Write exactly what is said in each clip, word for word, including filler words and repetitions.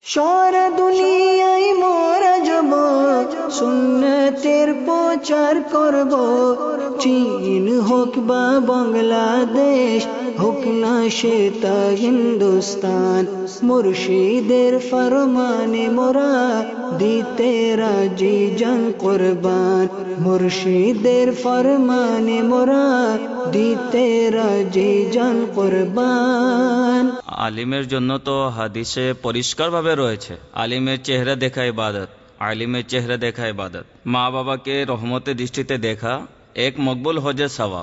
সারা দুনিয়ায় মোরা যাব, সুন্নতের প্রচার করব। চীন হোক বা বাংলাদেশ, হোক না সেটা হিন্দুস্তান, মুর্শিদের ফরমানে মোরা দিতে রাজি জান কুরবান। মুর্শিদের ফরমানে মোরা দিতে রাজি জান কুরবান। আলিমের জন্য তো হাদিসে পরিষ্কারভাবে রয়েছে, আলিমের চেহারা দেখা ইবাদত, আলিমের চেহারা দেখা ইবাদত। মা বাবাকে রহমতের দৃষ্টিতে দেখা এক মকবুল হজের সওয়াব।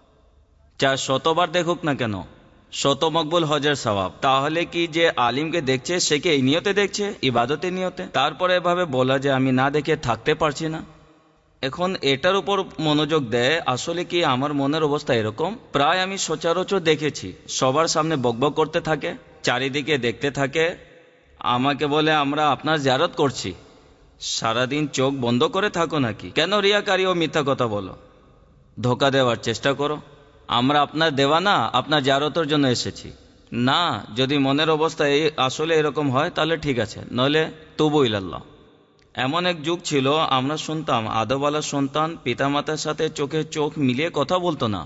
চার শতবার দেখুক না কেন, শত মকবুল হজের সওয়াব। তাহলে কি যে আলিমকে দেখছে সে কি এই নিয়তে দেখছে, ইবাদতের নিয়তে? তারপরে এভাবে বলা যে আমি না দেখে থাকতে পারছি না। এখন এটার উপর মনোযোগ দেয়, আসলে কি আমার মনের অবস্থা এরকম? প্রায় আমি সচরাচর দেখেছি সবার সামনে বকবক করতে থাকে, চারিদিকে দেখতে থাকে, আমাকে বলে আমরা আপনার জিয়ারত করছি। সারাদিন চোখ বন্ধ করে থাকো নাকি? কেন রিয়াকারী ও মিথ্যা কথা বলো, ধোকা দেওয়ার চেষ্টা করো? আমরা আপনার দেওয়া না, আপনার জিয়ারতের জন্য এসেছি। না, যদি মনের অবস্থা এই আসলে এরকম হয় তাহলে ঠিক আছে, নইলে তুবু ইলাল্লাহ। এমন এক যুগ ছিল আমরা শুনতাম আদবওয়ালা সন্তান পিতামাতার সাথে চোখে চোখ মিলিয়ে কথা বলতো না।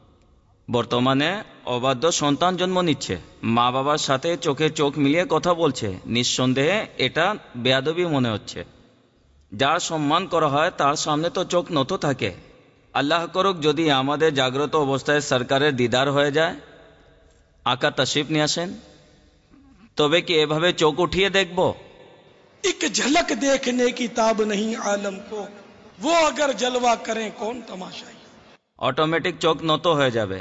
বর্তমানে অবাধ্য সন্তান জন্ম নিচ্ছে, মা বাবার সাথে চোখে চোখ মিলিয়ে কথা বলছে। নিঃসন্দেহে এটা বেয়াদবি মনে হচ্ছে। যার সম্মান করা হয় তার সামনে তো চোখ নত থাকে। আল্লাহ করুক যদি আমাদের জাগ্রত অবস্থায় সরকারের দিদার হয়ে যায়, আকা তশরিফ নিয়ে আসেন, তবে কি এভাবে চোখ উঠিয়ে দেখব? एक झलक देखने की ताब नहीं आलम को, वो अगर जलवा करें कौन तमाशाई। অটোমেটিক চোখ নত হয়ে যাবে।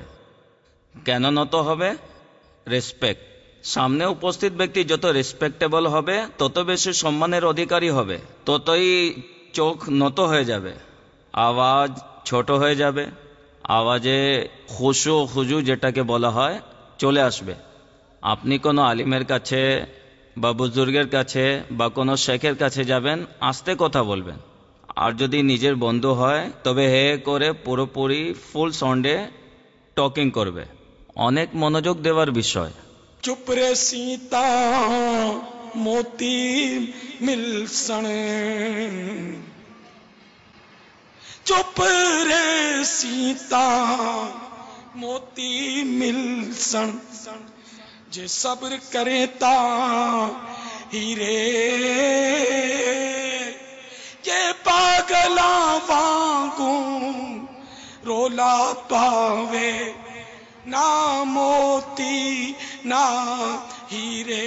কেন নত হবে? রেসপেক্ট। সামনে উপস্থিত ব্যক্তি যত রেসপেক্টেবল হবে তত বেশি সম্মানের অধিকারী হবে, ততই চোখ নত হয়ে যাবে, আওয়াজ ছোট হয়ে যাবে, আওয়াজে খুশু খুজু যেটাকে বলা হয় চলে আসবে। আপনি কোনো আলিমের কাছে বা বুজুর্গের কাছে বা কোনো শেখের কাছে যাবেন, আস্তে কথা বলবেন। আর যদি নিজের বন্ধু হয় তবে হে করে পুরোপুরি ফুল সাউন্ডে টকিং করবে। অনেক মনোযোগ দেওয়ার বিষয়। चुप रे सीता मोती मिलसण, चुप रे सीता मोती मिलसण, जे सब्र करे ता हीरे, ये पागला वांगू रोला पावे, ना मोती ना हीरे।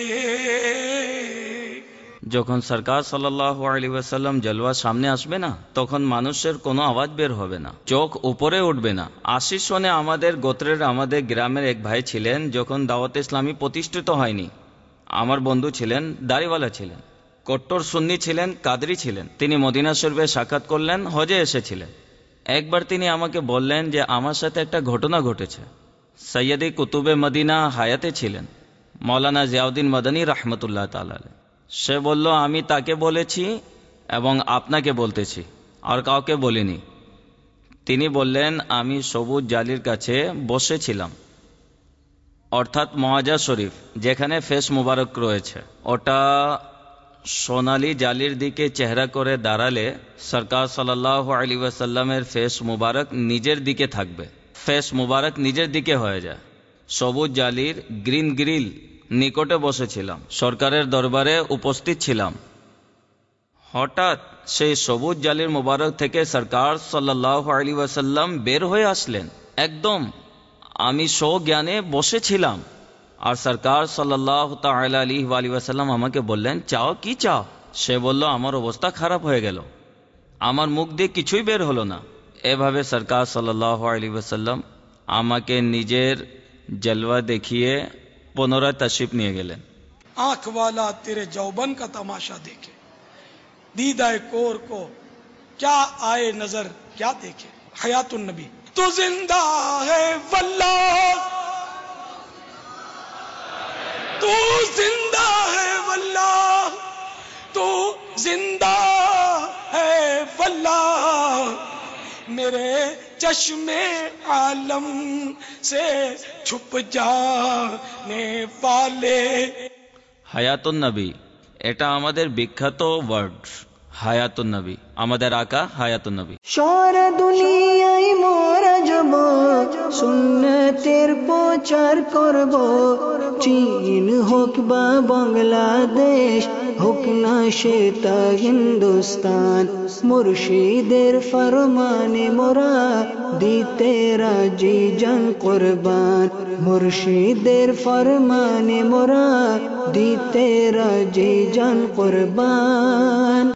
যখন সরকার সাল্লাল্লাহু আলাইহি ওয়াসাল্লাম জলওয়া সামনে আসবে না, তখন মানুষের কোনো আওয়াজ বের হবে না, চোখ উপরে উঠবে না। আশি সনে আমাদের গোত্রের আমাদের গ্রামের এক ভাই ছিলেন, যখন দাওয়াত ইসলামী প্রতিষ্ঠিত হয়নি। আমার বন্ধু ছিলেন, দাড়িওয়ালা ছিলেন, কট্টর সুন্নি ছিলেন, কাদরি ছিলেন। তিনি মদিনা শরীফে সাক্ষাৎ করলেন, হজে এসেছিলেন। একবার তিনি আমাকে বললেন যে আমার সাথে একটা ঘটনা ঘটেছে। সৈয়দে কুতুবে মদিনা হায়াতে ছিলেন, মৌলানা জিয়াউদ্দিন মদনী রহমতুল্লাহ তাআলা। সে বলল আমি তাকে বলেছি এবং আপনাকে বলতেছি, আর কাউকে বলিনি। তিনি বললেন আমি সবুজ জালির কাছে বসেছিলাম, অর্থাৎ মুআজা শরীফ যেখানে ফেস মুবারক রয়েছে, ওটা সোনালি জালির দিকে চেহারা করে দাঁড়ালে সরকার সাল্লাল্লাহু আলাইহি ওয়াসাল্লামের ফেস মুবারক নিজের দিকে থাকবে, ফেস মুবারক নিজের দিকে হয়ে যায়। সবুজ জালির গ্রিন গ্রিল নিকটে বসেছিলাম, সরকারের দরবারে উপস্থিত ছিলাম। হঠাৎ সেই সবুজ জালির মুবারক থেকে সরকার সাল্লাল্লাহু আলাইহি ওয়াসাল্লাম বের হয়ে আসলেন। একদম আমি সজ্ঞানে বসেছিলাম, আর সরকার সাল্লাল্লাহু তাআলা আলাইহি ওয়াসাল্লাম আমাকে বললেন চাও কি চাও? সে বলল আমার অবস্থা খারাপ হয়ে গেল, আমার মুখ দিয়ে কিছুই বের হলো না। এভাবে সরকার সাল্লাল্লাহু আলাইহি ওয়াসাল্লাম আমাকে নিজের জলওয়া দেখিয়ে পুনরায় তশরিফ নিয়ে গেলেন। आंख वाला तेरे जौबन का तमाशा देखे, दीदाए कोर को क्या आए नजर क्या देखे। हयातुन नबी। तू जिंदा है वल्लाह, तू जिंदा है वल्लाह, तू जिंदा है वल्लाह, मेरे चश्मे आलम से छुप जाने वाले। হায়াতুন নবী এটা আমাদের বিখ্যাত ওয়ার্ড হায়াতুন নবী, আমাদের আকা হায়াতুন নবী। সারা দুনিয়ায় মোরা যাব সুন্নতের প্রচার করব, চীন হোক বা বাংলাদেশ হোক না সেটা হিন্দুস্তান, মুর্শিদের ফরমানে মোরা দিতে রাজি জান কুরবান, মুর্শিদের ফরমানে মোরা দিতে রাজি জান কুরবান।